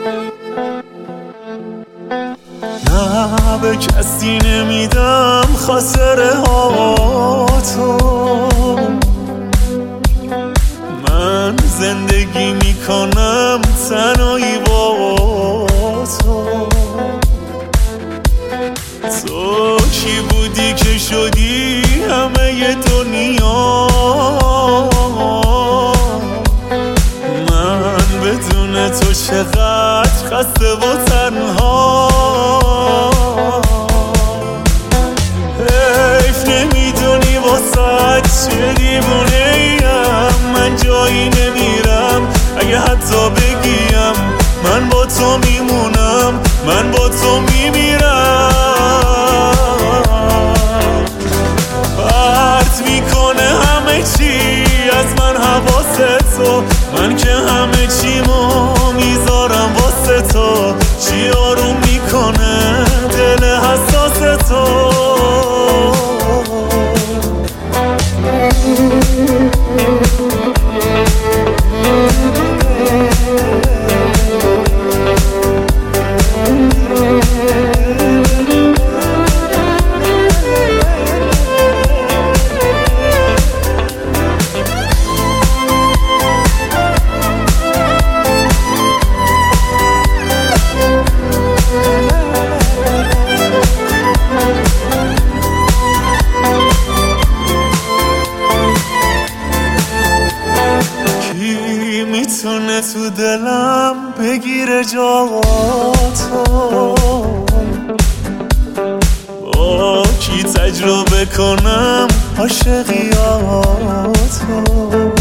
نه به کسی نمیدم خاطره ها تو، من زندگی میکنم تنهایی با تو. تو کی بودی که شدی همه دنیا؟ من بدون تو چقدر خسته و تنها. حیف نمیدونی واسه چه دیوونه ایم، من جایی نمیرم اگه حتی بگیم من با تو میمونم، من با تو میمیرم. پرت میکنه همه چی از من حواس تو، من که همه چیمو میذارم واسه تو. چی آروم میکنه دل حساس تو؟ میتونه تو دلم بگیره جاتو؟ با کی تجربه کنم عاشقیاتو؟